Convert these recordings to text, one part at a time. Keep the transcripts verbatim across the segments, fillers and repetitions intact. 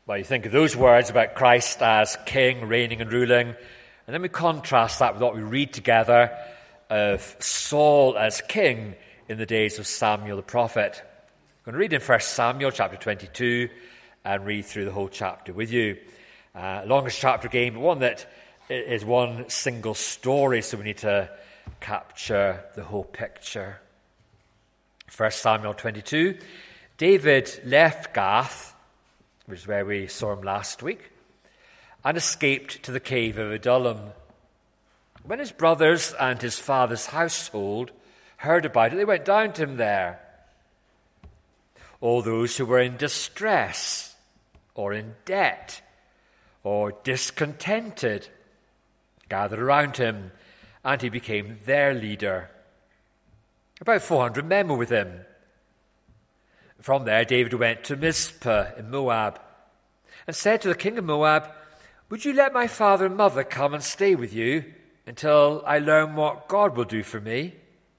Well, you think of those words about Christ as king, reigning and ruling, and then we contrast that with what we read together of Saul as king in the days of Samuel the prophet. I'm going to read in First Samuel chapter twenty-two and read through the whole chapter with you. Uh, longest chapter again, but one that is one single story, so we need to capture the whole picture. First Samuel twenty-two. David left Gath, which is where we saw him last week, and escaped to the cave of Adullam. When his brothers and his father's household heard about it, they went down to him there. All those who were in distress or in debt or discontented gathered around him, and he became their leader. About four hundred men were with him. From there, David went to Mizpah in Moab and said to the king of Moab, "Would you let my father and mother come and stay with you until I learn what God will do for me?"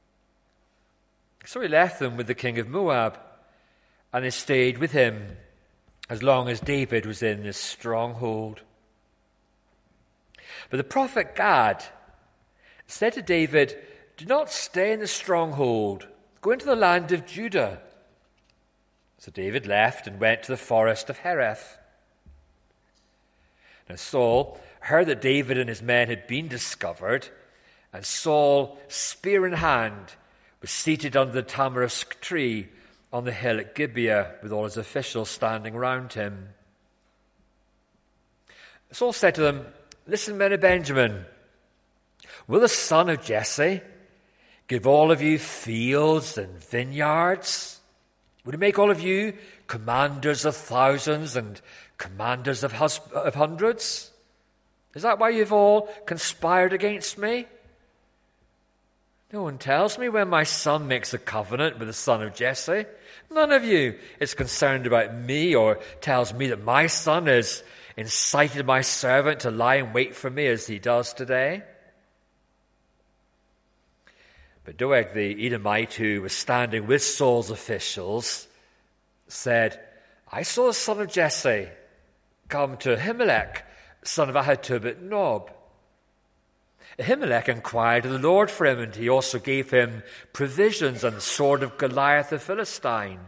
So he left them with the king of Moab, and they stayed with him as long as David was in this stronghold. But the prophet Gad said to David, "Do not stay in the stronghold. Go into the land of Judah." So David left and went to the forest of Hereth. Now Saul heard that David and his men had been discovered, and Saul, spear in hand, was seated under the tamarisk tree on the hill at Gibeah with all his officials standing round him. Saul said to them, "Listen, men of Benjamin, will the son of Jesse give all of you fields and vineyards? Would he make all of you commanders of thousands and commanders of, hus- of hundreds? Is that why you've all conspired against me? No one tells me when my son makes a covenant with the son of Jesse. None of you is concerned about me or tells me that my son has incited my servant to lie in wait for me as he does today." But Doeg the Edomite, who was standing with Saul's officials, said, "I saw the son of Jesse come to Ahimelech, son of Ahitub at Nob. Ahimelech inquired of the Lord for him, and he also gave him provisions and the sword of Goliath the Philistine."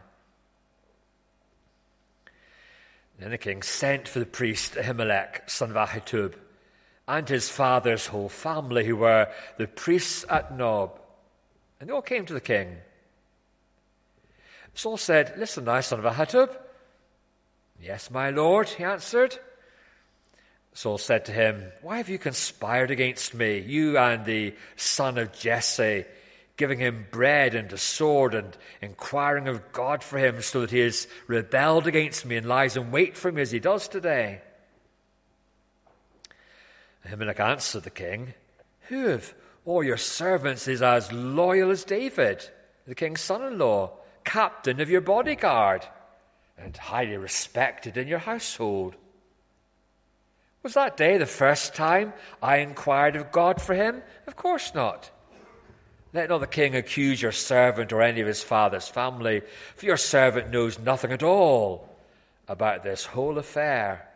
Then the king sent for the priest Ahimelech, son of Ahitub, and his father's whole family, who were the priests at Nob. And they all came to the king. Saul said, "Listen now, son of Ahitub." "Yes, my lord," he answered. Saul said to him, "Why have you conspired against me, you and the son of Jesse, giving him bread and a sword and inquiring of God for him, so that he has rebelled against me and lies in wait for me as he does today?" Ahimelech answered the king, "Who of all your servants is as loyal as David, the king's son-in-law, captain of your bodyguard, and highly respected in your household? Was that day the first time I inquired of God for him? Of course not. Let not the king accuse your servant or any of his father's family, for your servant knows nothing at all about this whole affair."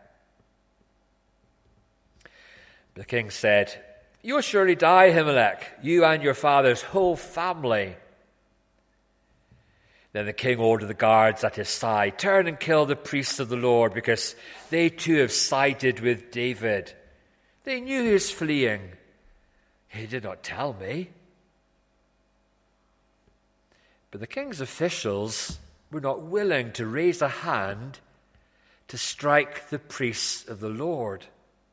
The king said, "You will surely die, Ahimelech, you and your father's whole family." Then the king ordered the guards at his side, "Turn and kill the priests of the Lord, because they too have sided with David. They knew he was fleeing. He did not tell me." But the king's officials were not willing to raise a hand to strike the priests of the Lord.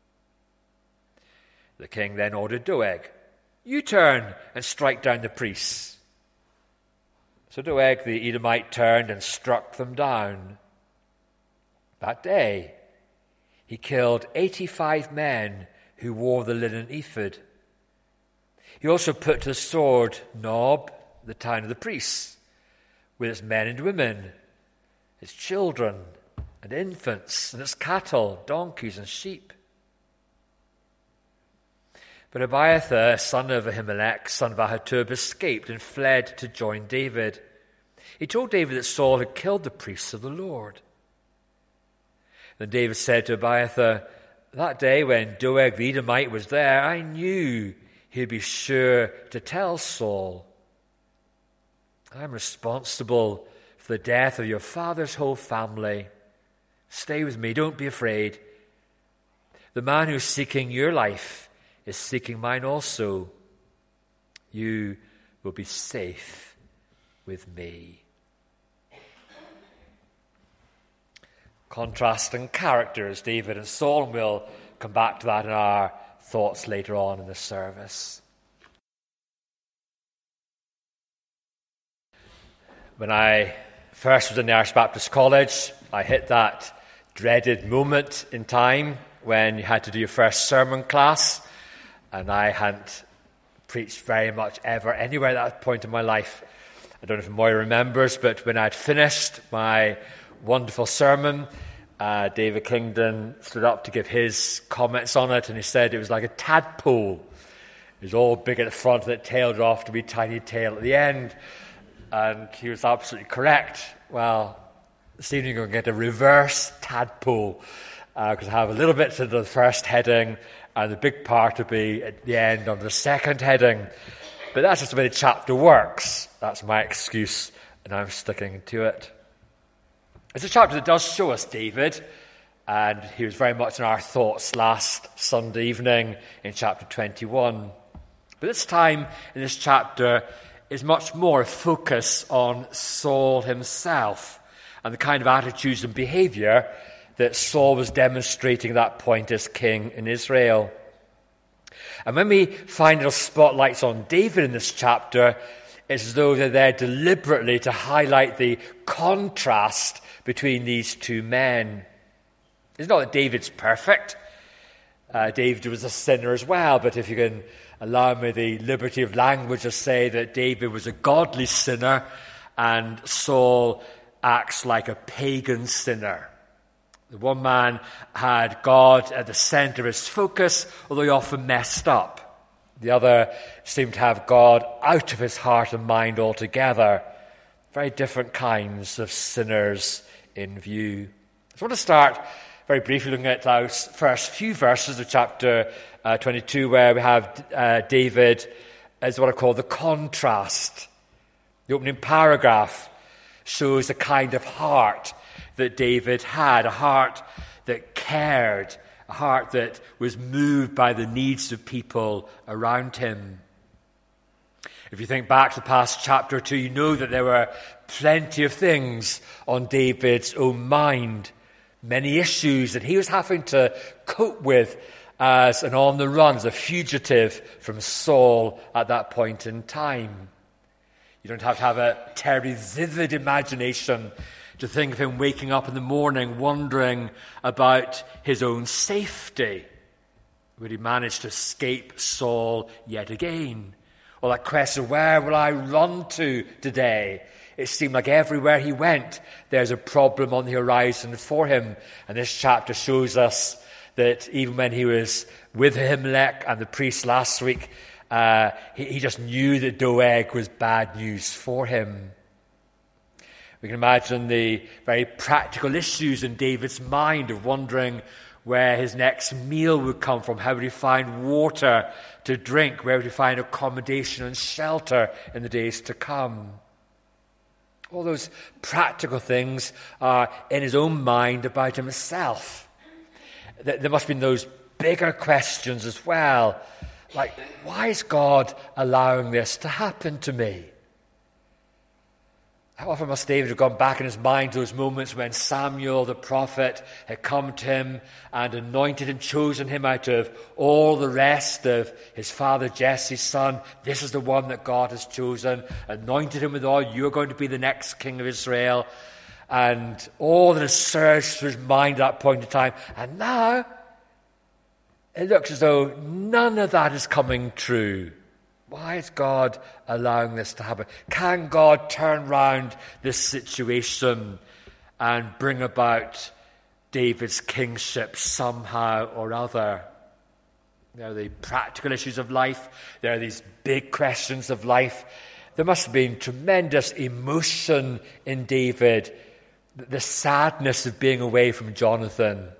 The king then ordered Doeg, "You turn and strike down the priests." So Doeg the Edomite turned and struck them down. That day he killed eighty-five men who wore the linen ephod. He also put to the sword Nob, the town of the priests, with its men and women, its children and infants, and its cattle, donkeys and sheep. But Abiathar, son of Ahimelech, son of Ahitub, escaped and fled to join David. He told David that Saul had killed the priests of the Lord. Then David said to Abiathar, "That day when Doeg the Edomite was there, I knew he'd be sure to tell Saul. I'm responsible for the death of your father's whole family. Stay with me, don't be afraid. The man who's seeking your life is seeking mine also. You will be safe with me." Contrasting characters, David and Saul, and we'll come back to that in our thoughts later on in the service. When I first was in the Irish Baptist College, I hit that dreaded moment in time when you had to do your first sermon class, and I hadn't preached very much ever anywhere at that point in my life. I don't know if Moira remembers, but when I'd finished my wonderful sermon, uh, David Kingdon stood up to give his comments on it, and he said it was like a tadpole. It was all big at the front and it tailed off to be tiny tail at the end. And he was absolutely correct. Well, this evening we're going to get a reverse tadpole, because uh, I have a little bit to the first heading, and the big part will be at the end on the second heading. But that's just the way the chapter works. That's my excuse, and I'm sticking to it. It's a chapter that does show us David, and he was very much in our thoughts last Sunday evening in chapter twenty-one. But this time in this chapter is much more a focus on Saul himself and the kind of attitudes and behaviour that Saul was demonstrating at that point as king in Israel. And when we find little spotlights on David in this chapter, it's as though they're there deliberately to highlight the contrast between these two men. It's not that David's perfect. Uh, David was a sinner as well, but if you can allow me the liberty of language to say that David was a godly sinner and Saul acts like a pagan sinner. The one man had God at the centre of his focus, although he often messed up. The other seemed to have God out of his heart and mind altogether. Very different kinds of sinners in view. So I want to start very briefly looking at those first few verses of chapter uh, twenty-two, where we have uh, David as what I call the contrast. The opening paragraph shows the kind of heart that David had, a heart that cared, a heart that was moved by the needs of people around him. If you think back to the past chapter or two, you know that there were plenty of things on David's own mind, many issues that he was having to cope with as an on the run, as a fugitive from Saul at that point in time. You don't have to have a terribly vivid imagination to think of him waking up in the morning wondering about his own safety. Would he manage to escape Saul yet again? Or that question, where will I run to today? It seemed like everywhere he went, there's a problem on the horizon for him. And this chapter shows us that even when he was with Ahimelech and the priest last week, uh, he, he just knew that Doeg was bad news for him. We can imagine the very practical issues in David's mind of wondering where his next meal would come from, how would he find water to drink, where would he find accommodation and shelter in the days to come. All those practical things are in his own mind about himself. There must have been those bigger questions as well, like, why is God allowing this to happen to me? How often must David have gone back in his mind to those moments when Samuel the prophet had come to him and anointed him, chosen him out of all the rest of his father Jesse's son. This is the one that God has chosen, anointed him with all, you're going to be the next king of Israel. And all that has surged through his mind at that point in time. And now, it looks as though none of that is coming true. Why is God allowing this to happen? Can God turn round this situation and bring about David's kingship somehow or other? There are the practical issues of life. There are these big questions of life. There must have been tremendous emotion in David. The sadness of being away from Jonathan.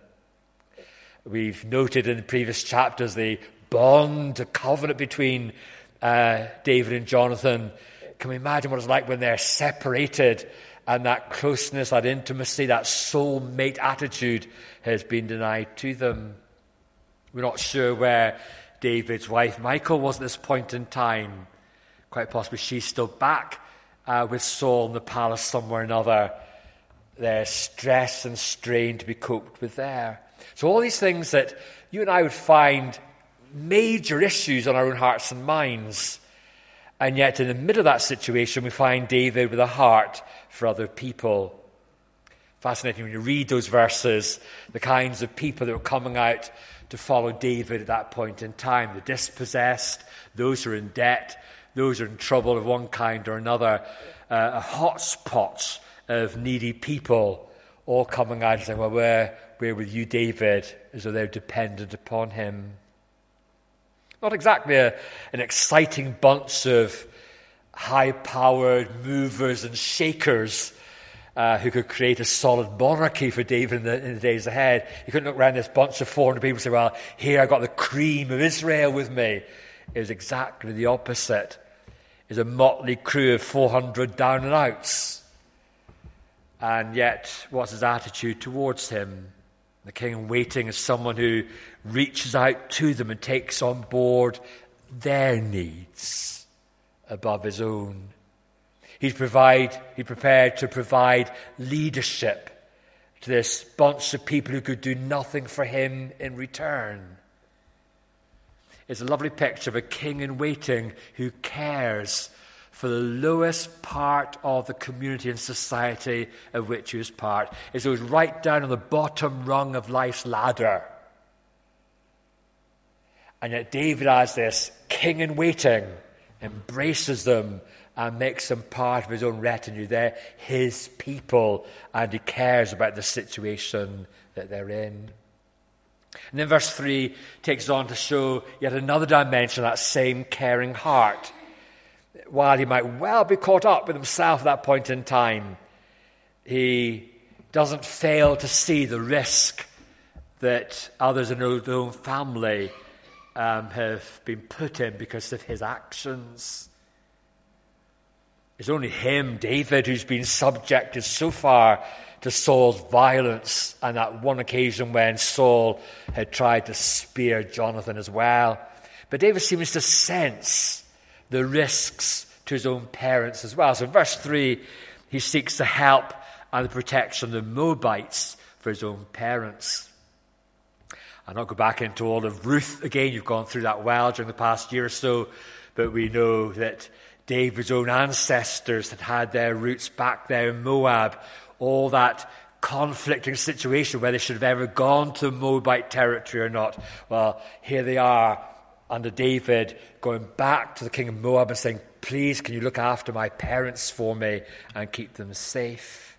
We've noted in the previous chapters the bond, the covenant between uh, David and Jonathan. Can we imagine what it's like when they're separated and that closeness, that intimacy, that soulmate attitude has been denied to them? We're not sure where David's wife Michal was at this point in time. Quite possibly she's still back uh, with Saul in the palace somewhere or another. There's stress and strain to be coped with there. So all these things that you and I would find major issues on our own hearts and minds. And yet in the middle of that situation, we find David with a heart for other people. Fascinating when you read those verses, the kinds of people that were coming out to follow David at that point in time. The dispossessed, those who are in debt, those who are in trouble of one kind or another. Uh, a hotspot of needy people all coming out and saying, well, where, where with you, David, as though they're dependent upon him. Not exactly a, an exciting bunch of high-powered movers and shakers uh, who could create a solid monarchy for David in the, in the days ahead. You couldn't look around this bunch of four hundred people and say, well, here I got the cream of Israel with me. It was exactly the opposite. It was a motley crew of four hundred down and outs. And yet, what's his attitude towards him? The king in waiting is someone who reaches out to them and takes on board their needs above his own. He's provide, he prepared to provide leadership to this bunch of people who could do nothing for him in return. It's a lovely picture of a king in waiting who cares for the lowest part of the community and society of which he is part. It goes right down on the bottom rung of life's ladder. And yet David, as this king in waiting, embraces them and makes them part of his own retinue. They're his people, and he cares about the situation that they're in. And then verse three takes on to show yet another dimension of that same caring heart. While he might well be caught up with himself at that point in time, he doesn't fail to see the risk that others in his own family um, have been put in because of his actions. It's only him, David, who's been subjected so far to Saul's violence, and that one occasion when Saul had tried to spear Jonathan as well. But David seems to sense the risks to his own parents as well. So in verse three, he seeks the help and the protection of the Moabites for his own parents. I'll not go back into all of Ruth again. You've gone through that well during the past year or so. But we know that David's own ancestors had had their roots back there in Moab. All that conflicting situation where they should have ever gone to Moabite territory or not. Well, here they are under David going back to the king of Moab and saying, please, can you look after my parents for me and keep them safe?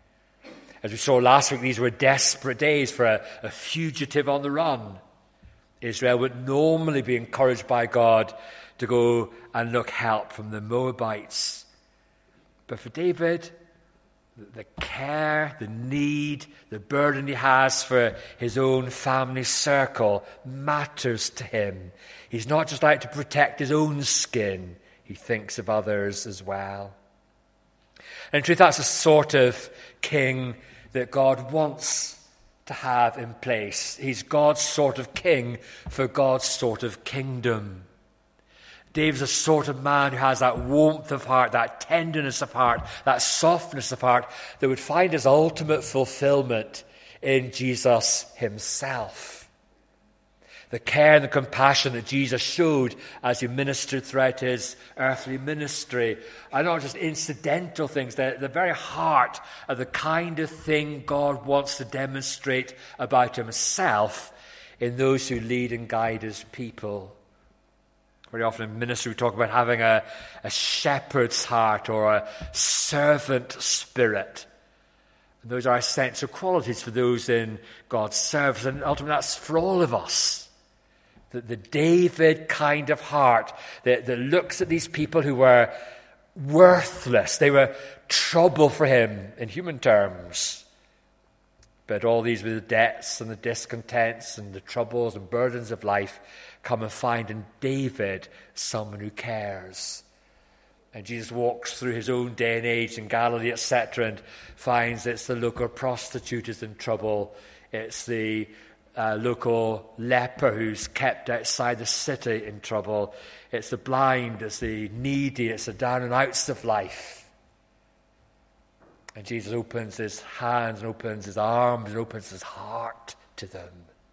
As we saw last week, these were desperate days for a, a fugitive on the run. Israel would normally be encouraged by God to go and look help from the Moabites. But for David, the care, the need, the burden he has for his own family circle matters to him. He's not just out to protect his own skin. He thinks of others as well. And in truth, that's the sort of king that God wants to have in place. He's God's sort of king for God's sort of kingdom. David's a sort of man who has that warmth of heart, that tenderness of heart, that softness of heart that would find his ultimate fulfillment in Jesus himself. The care and the compassion that Jesus showed as he ministered throughout his earthly ministry are not just incidental things. They're the very heart of the kind of thing God wants to demonstrate about himself in those who lead and guide his people. Very often in ministry we talk about having a, a shepherd's heart or a servant spirit. And those are essential qualities for those in God's service. And ultimately that's for all of us. The, the David kind of heart that, that looks at these people who were worthless. They were trouble for him in human terms. But all these with the debts and the discontents and the troubles and burdens of life come and find in David someone who cares. And Jesus walks through his own day and age in Galilee, et cetera, and finds it's the local prostitute who's in trouble. It's the uh, local leper who's kept outside the city in trouble. It's the blind, it's the needy, it's the down and outs of life. And Jesus opens his hands and opens his arms and opens his heart to them.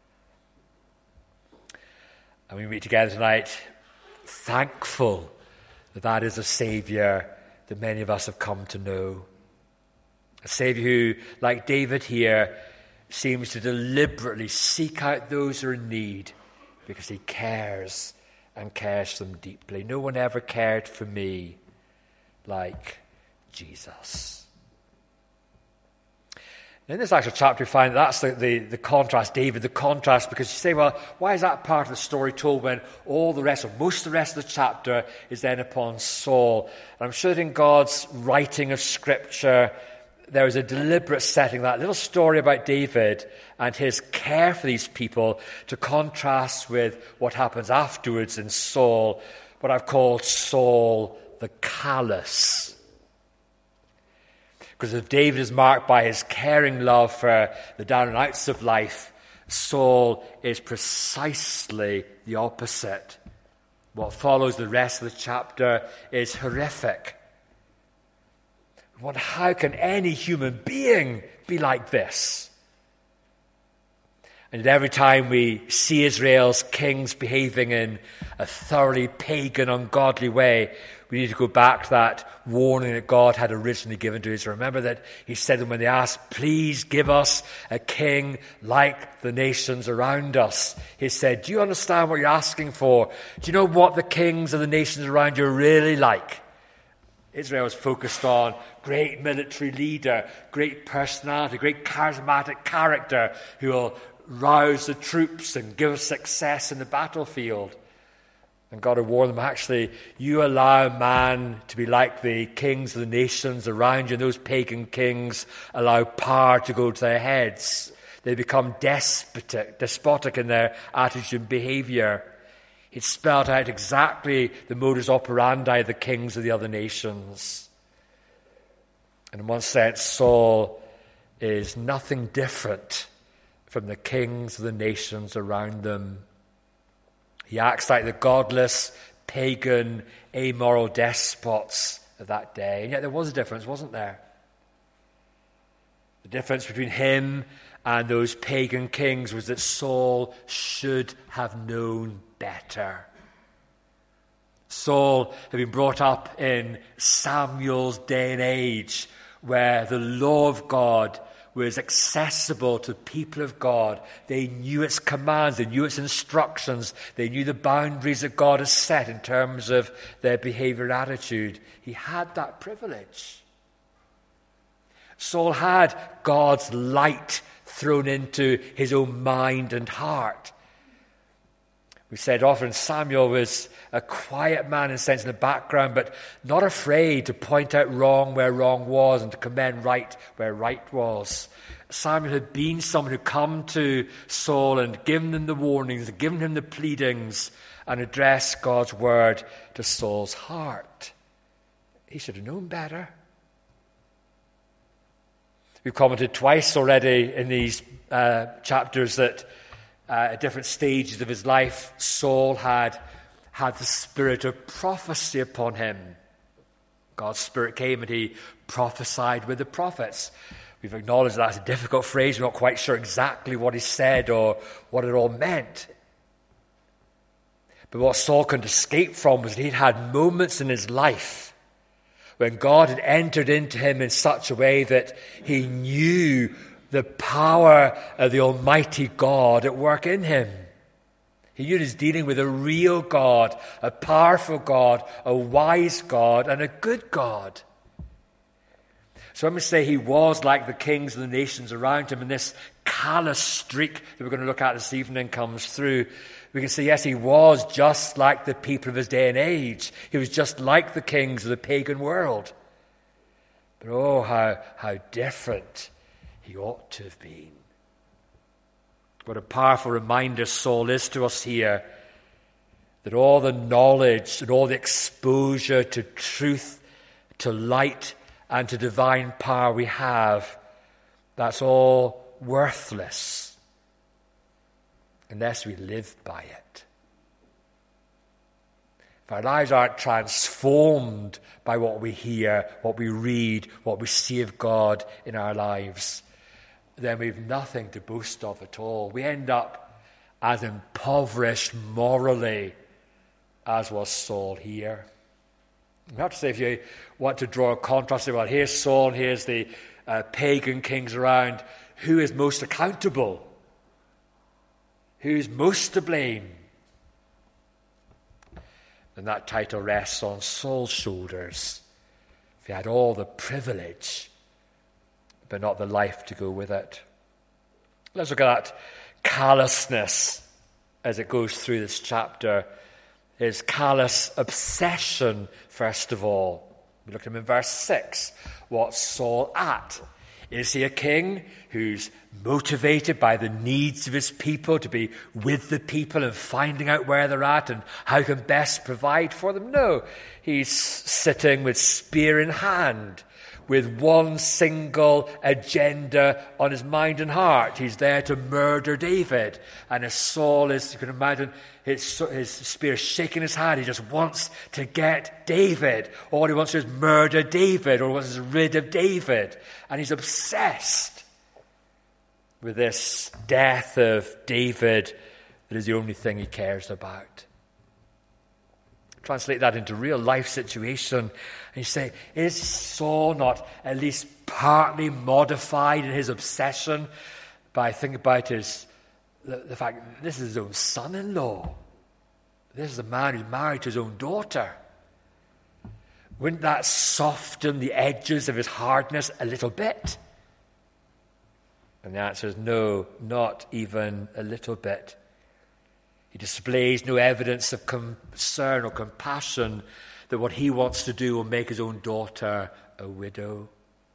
And we meet together tonight thankful that that is a Saviour that many of us have come to know. A Saviour who, like David here, seems to deliberately seek out those who are in need because he cares and cares for them deeply. No one ever cared for me like Jesus. In this actual chapter, we find that's the, the, the contrast, David, the contrast, because you say, well, why is that part of the story told when all the rest, or most of the rest of the chapter is then upon Saul? And I'm sure that in God's writing of Scripture, there is a deliberate setting, that little story about David and his care for these people, to contrast with what happens afterwards in Saul, what I've called Saul the callous. Because if David is marked by his caring love for the down and outs of life, Saul is precisely the opposite. What follows the rest of the chapter is horrific. What, how can any human being be like this? And every time we see Israel's kings behaving in a thoroughly pagan, ungodly way, we need to go back to that warning that God had originally given to Israel. Remember that he said to them when they asked, please give us a king like the nations around us. He said, do you understand what you're asking for? Do you know what the kings of the nations around you are really like? Israel was focused on great military leader, great personality, great charismatic character who will rouse the troops and give us success in the battlefield. And God had warned them, actually, you allow man to be like the kings of the nations around you, and those pagan kings allow power to go to their heads. They become despotic, despotic in their attitude and behavior. It spelled out exactly the modus operandi of the kings of the other nations. And in one sense, Saul is nothing different from the kings of the nations around them. He acts like the godless, pagan, amoral despots of that day. And yet there was a difference, wasn't there? The difference between him and those pagan kings was that Saul should have known better. Saul had been brought up in Samuel's day and age, where the law of God was accessible to the people of God. They knew its commands, they knew its instructions, they knew the boundaries that God has set in terms of their behavior and attitude. He had that privilege. Saul had God's light thrown into his own mind and heart. We said often Samuel was a quiet man in a sense in the background, but not afraid to point out wrong where wrong was and to commend right where right was. Samuel had been someone who come to Saul and given him the warnings, given him the pleadings, and addressed God's word to Saul's heart. He should have known better. We've commented twice already in these uh, chapters that Uh, at different stages of his life, Saul had had the spirit of prophecy upon him. God's Spirit came and he prophesied with the prophets. We've acknowledged that's a difficult phrase. We're not quite sure exactly what he said or what it all meant. But what Saul couldn't escape from was that he'd had moments in his life when God had entered into him in such a way that he knew the power of the Almighty God at work in him. He knew he was dealing with a real God, a powerful God, a wise God, and a good God. So I'm going to say he was like the kings of the nations around him, and this callous streak that we're going to look at this evening comes through. We can say, yes, he was just like the people of his day and age. He was just like the kings of the pagan world. But oh, how, how different he ought to have been. What a powerful reminder Saul is to us here, that all the knowledge and all the exposure to truth, to light, and to divine power we have, that's all worthless unless we live by it. If our lives aren't transformed by what we hear, what we read, what we see of God in our lives, then we've nothing to boast of at all. We end up as impoverished morally as was Saul here. I have to say, if you want to draw a contrast, well, here's Saul and here's the uh, pagan kings around, who is most accountable? Who's most to blame? And that title rests on Saul's shoulders. If he had all the privilege, but not the life to go with it. Let's look at that callousness as it goes through this chapter. His callous obsession, first of all. We look at him in verse six. What's Saul at? Is he a king who's motivated by the needs of his people, to be with the people and finding out where they're at and how he can best provide for them? No. He's sitting with spear in hand, with one single agenda on his mind and heart. He's there to murder David. And as Saul is, you can imagine his, his spear shaking his hand. He just wants to get David. All he wants to do is murder David, or wants to rid of David. And he's obsessed with this death of David that is the only thing he cares about. Translate that into real life situation, and you say, is Saul not at least partly modified in his obsession by thinking about his the, the fact that this is his own son-in-law? This is a man who's married to his own daughter. Wouldn't that soften the edges of his hardness a little bit? And the answer is no, not even a little bit. He displays no evidence of concern or compassion that what he wants to do will make his own daughter a widow.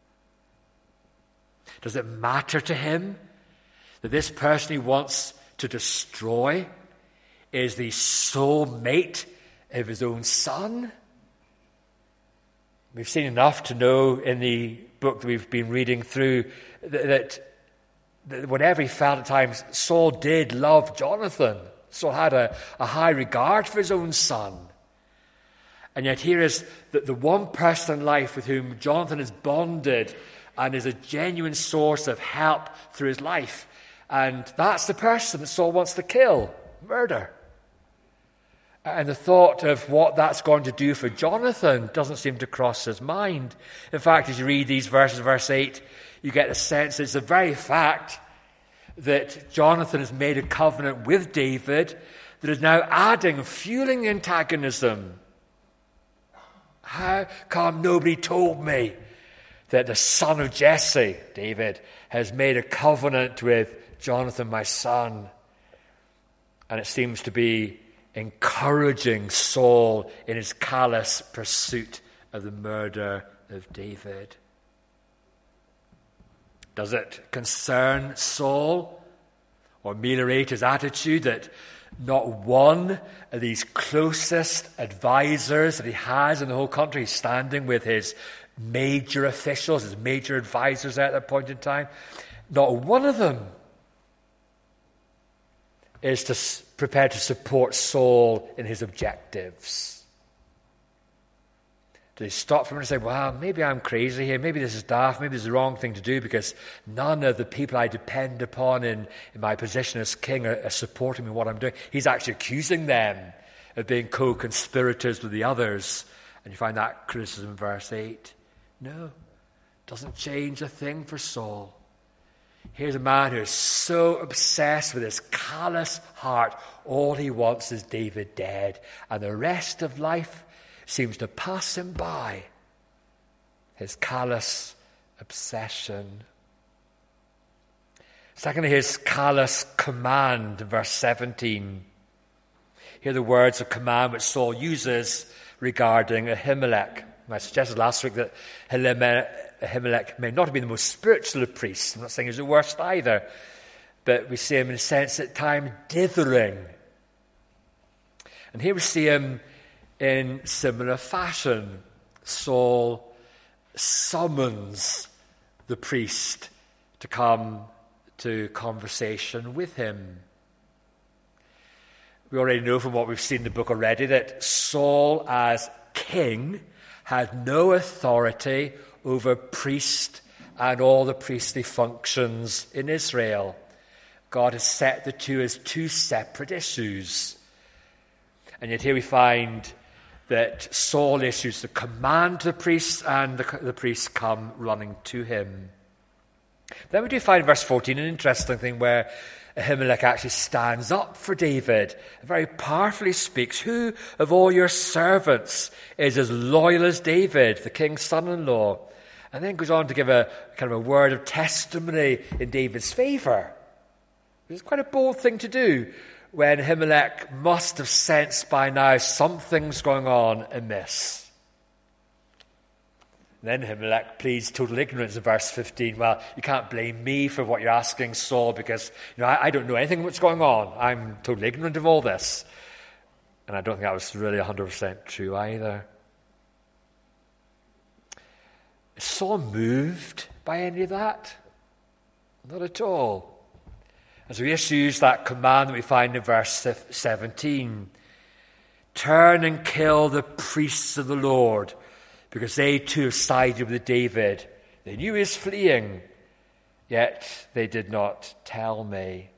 Does it matter to him that this person he wants to destroy is the sole mate of his own son? We've seen enough to know in the book that we've been reading through that, that whatever he felt at times, Saul did love Jonathan. Saul had a, a high regard for his own son. And yet here is the, the one person in life with whom Jonathan is bonded and is a genuine source of help through his life. And that's the person that Saul wants to kill, murder. And the thought of what that's going to do for Jonathan doesn't seem to cross his mind. In fact, as you read these verses, verse eight, you get the sense that it's the very fact that Jonathan has made a covenant with David that is now adding, fueling the antagonism. How come nobody told me that the son of Jesse, David, has made a covenant with Jonathan, my son? And it seems to be encouraging Saul in his callous pursuit of the murder of David. Does it concern Saul or ameliorate his attitude that not one of these closest advisors that he has in the whole country, he's standing with his major officials, his major advisors at that point in time, not one of them is to, prepared to support Saul in his objectives? Do they stop for him and say, well, maybe I'm crazy here, maybe this is daft, maybe this is the wrong thing to do because none of the people I depend upon in, in my position as king are, are supporting me in what I'm doing? He's actually accusing them of being co-conspirators with the others. And you find that criticism in verse eight. No, doesn't change a thing for Saul. Here's a man who is so obsessed with his callous heart, all he wants is David dead. And the rest of life seems to pass him by. His callous obsession. Secondly, his callous command, verse seventeen. Here are the words of command which Saul uses regarding Ahimelech. I suggested last week that Ahimelech may not have been the most spiritual of priests. I'm not saying he's the worst either. but we see him in a sense at time dithering. And here we see him in similar fashion. Saul summons the priest to come to conversation with him. We already know from what we've seen in the book already that Saul, as king, had no authority over priest and all the priestly functions in Israel. God has set the two as two separate issues. And yet here we find that Saul issues the command to the priests, and the, the priests come running to him. Then we do find in verse fourteen an interesting thing where Ahimelech actually stands up for David and very powerfully speaks. Who of all your servants is as loyal as David, the king's son-in-law? And then goes on to give a kind of a word of testimony in David's favor. It's quite a bold thing to do when Ahimelech must have sensed by now something's going on amiss. Then Ahimelech pleads total ignorance in verse fifteen. Well, you can't blame me for what you're asking, Saul, because you know I, I don't know anything what's going on. I'm totally ignorant of all this. And I don't think that was really one hundred percent true either. Is Saul moved by any of that? Not at all. As we issues that command that we find in verse seventeen, turn and kill the priests of the Lord, because they too have sided with David. They knew he was fleeing, yet they did not tell me.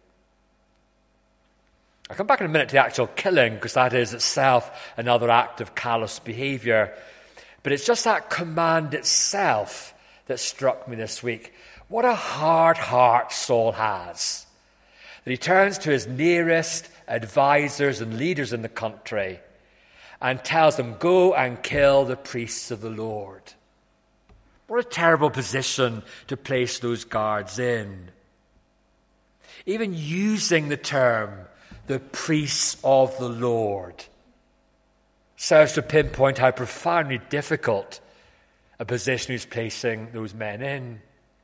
I'll come back in a minute to the actual killing, because that is itself another act of callous behavior. But it's just that command itself that struck me this week. What a hard heart Saul has. That he turns to his nearest advisors and leaders in the country and tells them, go and kill the priests of the Lord. What a terrible position to place those guards in. Even using the term, the priests of the Lord, serves to pinpoint how profoundly difficult a position he's placing those men in.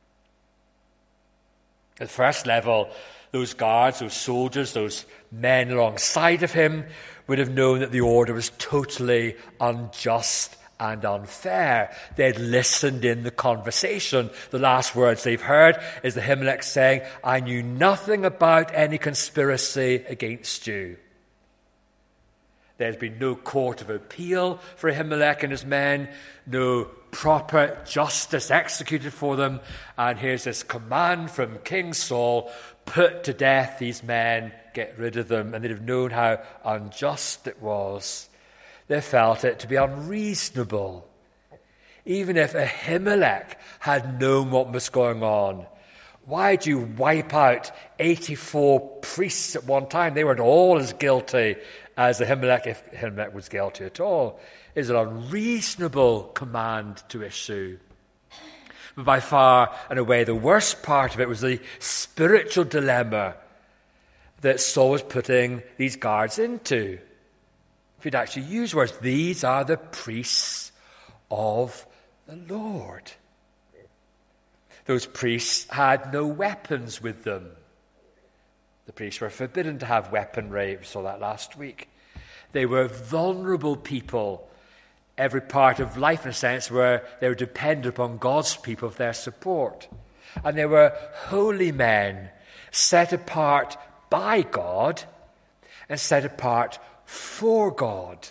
At the first level, those guards, those soldiers, those men alongside of him would have known that the order was totally unjust and unfair. They'd listened in the conversation. The last words they've heard is the Ahimelech saying, I knew nothing about any conspiracy against you. There's been no court of appeal for Ahimelech and his men, no proper justice executed for them. And here's this command from King Saul, put to death these men, get rid of them. And they'd have known how unjust it was. They felt it to be unreasonable. Even if Ahimelech had known what was going on, why do you wipe out eighty-four priests at one time? They weren't all as guilty as Ahimelech, if Ahimelech was guilty at all. Is an unreasonable command to issue. But by far and away the worst part of it was the spiritual dilemma that Saul was putting these guards into. If he'd actually use words, these are the priests of the Lord. Those priests had no weapons with them. The priests were forbidden to have weaponry. We saw that last week. They were vulnerable people. Every part of life, in a sense, where they were dependent upon God's people for their support. And they were holy men, set apart by God and set apart for God.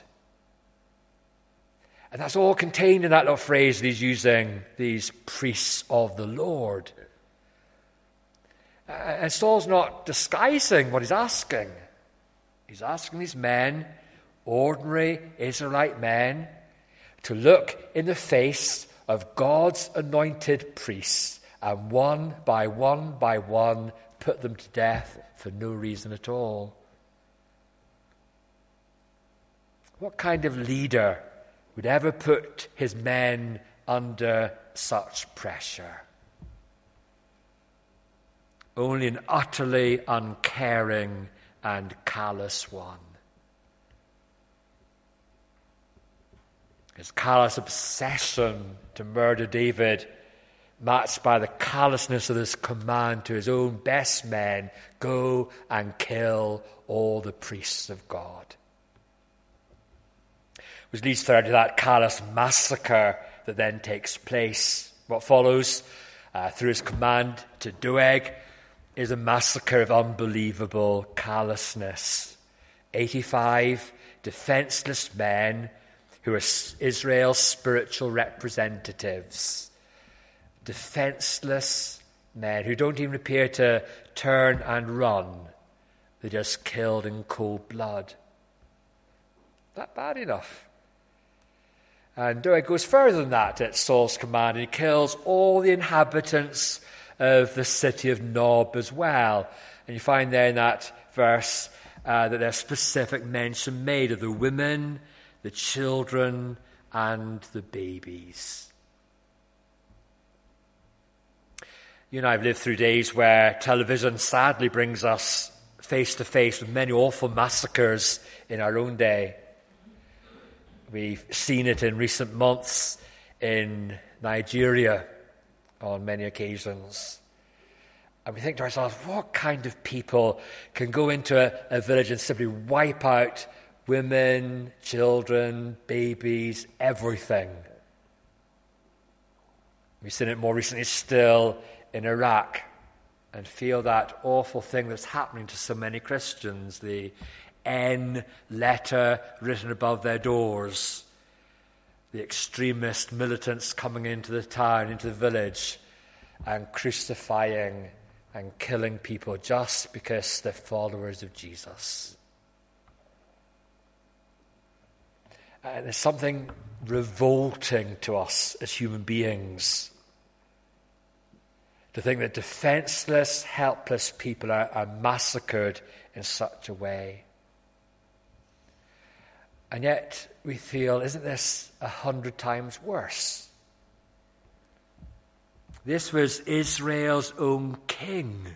And that's all contained in that little phrase that he's using, these priests of the Lord. And Saul's not disguising what he's asking. He's asking these men, ordinary Israelite men, to look in the face of God's anointed priests and one by one by one put them to death for no reason at all. What kind of leader would ever put his men under such pressure? Only an utterly uncaring and callous one. His callous obsession to murder David matched by the callousness of this command to his own best men, go and kill all the priests of God. Which leads further to that callous massacre that then takes place. What follows uh, through his command to Doeg is a massacre of unbelievable callousness. eighty-five defenseless men who are Israel's spiritual representatives. Defenseless men who don't even appear to turn and run. They're just killed in cold blood. Not bad enough. And Doeg goes further than that at Saul's command, and he kills all the inhabitants of the city of Nob as well. And you find there in that verse uh, that there's specific mention made of the women, the children, and the babies. You and I have lived through days where television sadly brings us face to face with many awful massacres in our own day. We've seen it in recent months in Nigeria on many occasions. And we think to ourselves, what kind of people can go into a, a village and simply wipe out women, children, babies, everything? We've seen it more recently still in Iraq and feel that awful thing that's happening to so many Christians, the N letter written above their doors. The extremist militants coming into the town, into the village, and crucifying and killing people just because they're followers of Jesus. And there's something revolting to us as human beings to think that defenseless, helpless people are, are massacred in such a way. And yet we feel, isn't this a hundred times worse? This was Israel's own king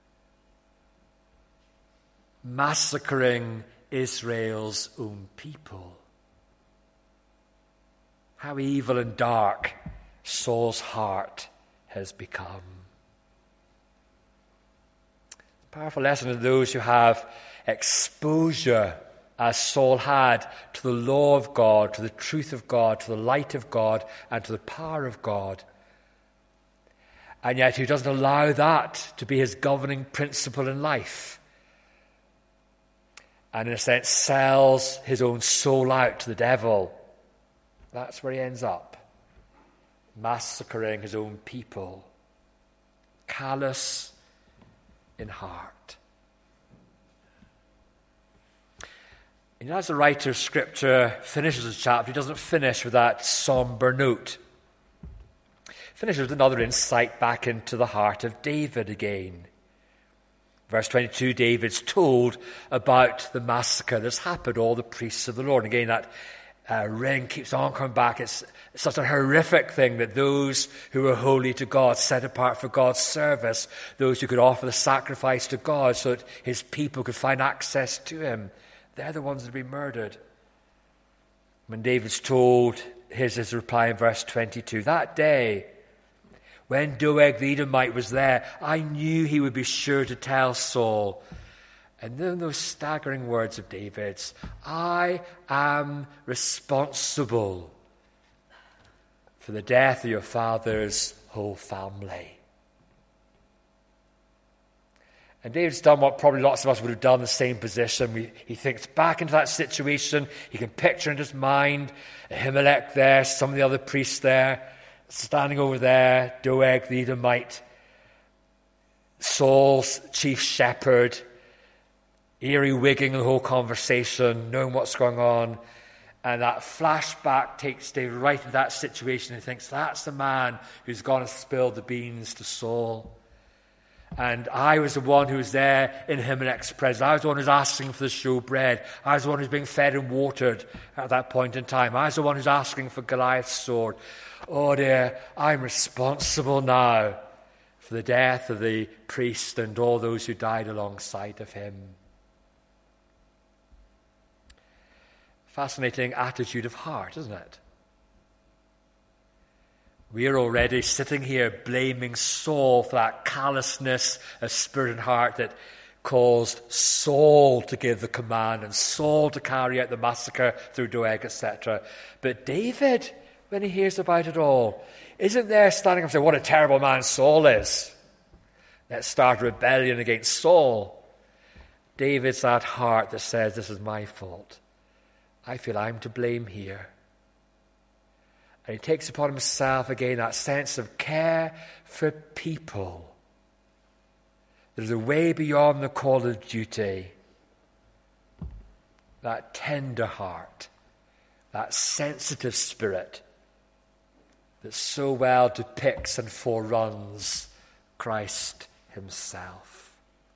massacring Israel's own people. How evil and dark Saul's heart has become. Powerful lesson to those who have exposure, as Saul had, to the law of God, to the truth of God, to the light of God, and to the power of God. And yet who doesn't allow that to be his governing principle in life. And in a sense sells his own soul out to the devil. That's where he ends up. Massacring his own people. Callous in heart. And as the writer of Scripture finishes his chapter, he doesn't finish with that somber note. He finishes with another insight back into the heart of David again. Verse twenty-two, David's told about the massacre that's happened, all the priests of the Lord. And again, that uh, ring keeps on coming back. It's, it's such a horrific thing that those who were holy to God, set apart for God's service, those who could offer the sacrifice to God so that his people could find access to him, they're the ones that have been murdered. When David's told, here's his reply in verse twenty-two, that day, when Doeg the Edomite was there, I knew he would be sure to tell Saul. And then those staggering words of David's, I am responsible for the death of your father's whole family. And David's done what probably lots of us would have done in the same position. We, he thinks back into that situation. He can picture in his mind Ahimelech there, some of the other priests there, standing over there, Doeg the Edomite, Saul's chief shepherd, earwigging the whole conversation, knowing what's going on. And that flashback takes David right into that situation. He thinks, that's the man who's gone and spilled the beans to Saul. And I was the one who was there in Ahimelech's presence. I was the one who was asking for the showbread. I was the one who's being fed and watered at that point in time. I was the one who's asking for Goliath's sword. Oh dear, I'm responsible now for the death of the priest and all those who died alongside of him. Fascinating attitude of heart, isn't it? We are already sitting here blaming Saul for that callousness of spirit and heart that caused Saul to give the command and Saul to carry out the massacre through Doeg, et cetera. But David, when he hears about it all, isn't there standing up and saying, what a terrible man Saul is. Let's start a rebellion against Saul. David's that heart that says, this is my fault. I feel I'm to blame here. And he takes upon himself again that sense of care for people. There's a way beyond the call of duty. That tender heart, that sensitive spirit that so well depicts and foreruns Christ himself.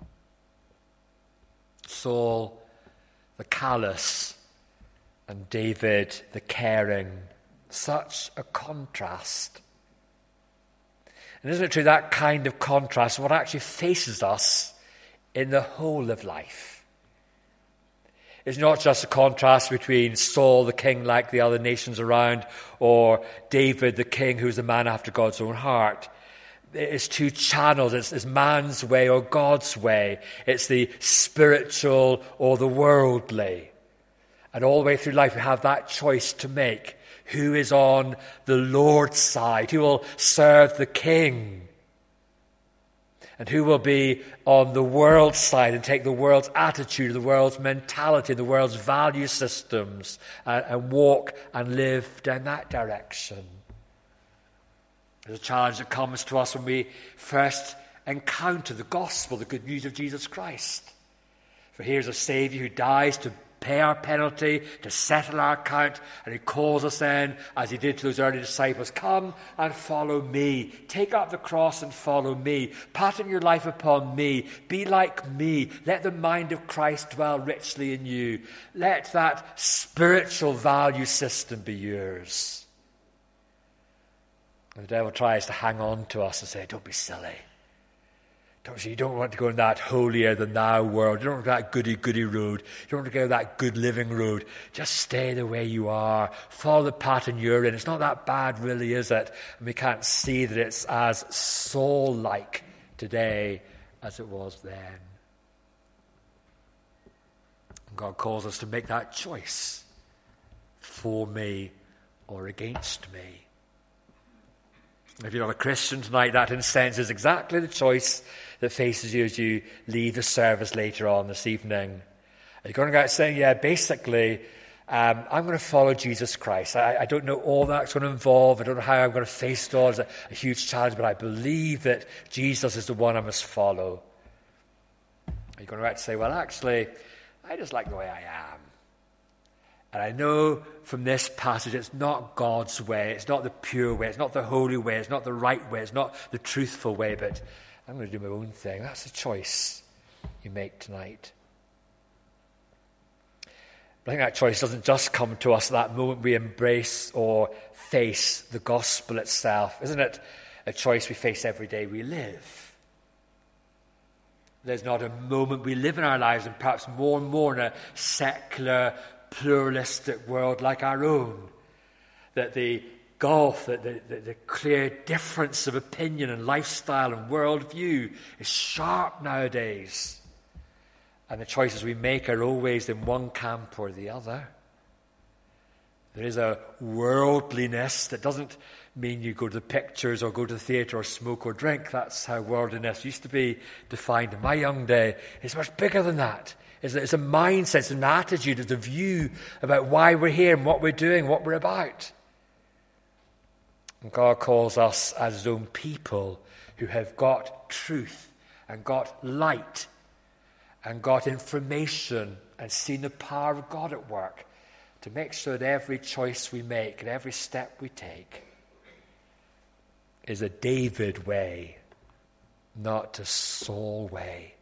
Saul, the callous, and David, the caring. Such a contrast. And isn't it true that kind of contrast is what actually faces us in the whole of life? It's not just a contrast between Saul, the king like the other nations around, or David, the king who's a man after God's own heart. It's two channels. It's, it's man's way or God's way. It's the spiritual or the worldly. And all the way through life we have that choice to make. Who is on the Lord's side? Who will serve the King? And who will be on the world's side and take the world's attitude, the world's mentality, the world's value systems, and, and walk and live down that direction? There's a challenge that comes to us when we first encounter the gospel, the good news of Jesus Christ. For here's a Saviour who dies to pay our penalty, to settle our account, and he calls us then, as he did to those early disciples, come and follow me. Take up the cross and follow me. Pattern your life upon me. Be like me. Let the mind of Christ dwell richly in you. Let that spiritual value system be yours. And the devil tries to hang on to us and say, don't be silly. Don't you, you don't want to go in that holier-than-thou world. You don't want to go that goody-goody road. You don't want to go that good-living road. Just stay the way you are. Follow the pattern you're in. It's not that bad, really, is it? And we can't see that it's as Saul-like today as it was then. And God calls us to make that choice. For me or against me. If you're not a Christian tonight, that in a sense is exactly the choice that faces you as you leave the service later on this evening. You're going to go out saying, yeah, basically, um, I'm going to follow Jesus Christ. I, I don't know all that's going to involve. I don't know how I'm going to face it all. It's a, a huge challenge, but I believe that Jesus is the one I must follow. You're going to go out and say, well, actually, I just like the way I am. And I know from this passage it's not God's way, it's not the pure way, it's not the holy way, it's not the right way, it's not the truthful way, but I'm going to do my own thing. That's a choice you make tonight. But I think that choice doesn't just come to us at that moment we embrace or face the gospel itself. Isn't it a choice we face every day we live? There's not a moment we live in our lives, and perhaps more and more in a secular, pluralistic world like our own, that the gulf, that the, the, the clear difference of opinion and lifestyle and worldview is sharp nowadays. And the choices we make are always in one camp or the other. There is a worldliness that doesn't mean you go to the pictures or go to the theatre or smoke or drink. That's how worldliness used to be defined in my young day. It's much bigger than that. It's a mindset, it's an attitude, it's a view about why we're here and what we're doing, what we're about. And God calls us as his own people who have got truth and got light and got information and seen the power of God at work to make sure that every choice we make and every step we take is a David way, not a Saul way.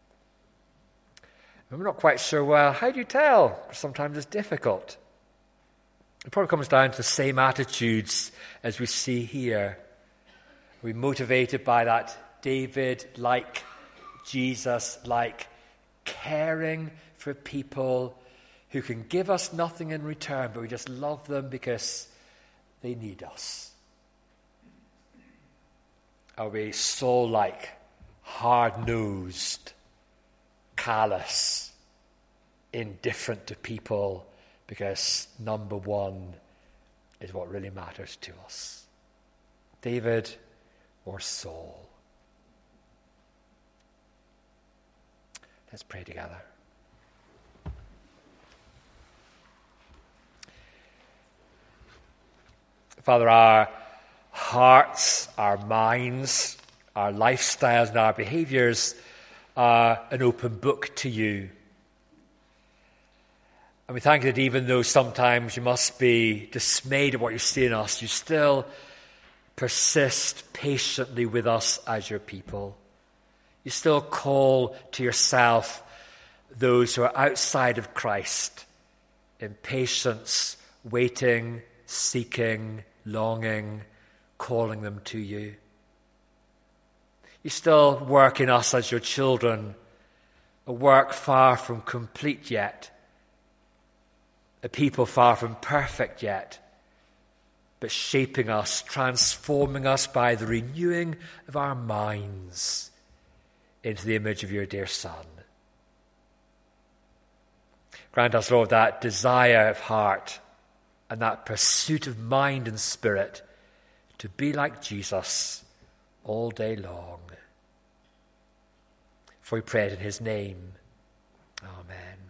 And we're not quite sure, well, how do you tell? Sometimes it's difficult. It probably comes down to the same attitudes as we see here. We're motivated by that David-like, Jesus-like, caring for people who can give us nothing in return, but we just love them because they need us. Are we soul-like, hard-nosed, callous, indifferent to people because number one is what really matters to us? David or Saul? Let's pray together. Father, our hearts, our minds, our lifestyles and our behaviors are an open book to you. And we thank you that even though sometimes you must be dismayed at what you see in us, you still persist patiently with us as your people. You still call to yourself those who are outside of Christ in patience, waiting, seeking, longing, calling them to you. You still work in us as your children, a work far from complete yet, a people far from perfect yet, but shaping us, transforming us by the renewing of our minds into the image of your dear Son. Grant us, Lord, that desire of heart and that pursuit of mind and spirit to be like Jesus all day long. For we pray it in his name. Amen.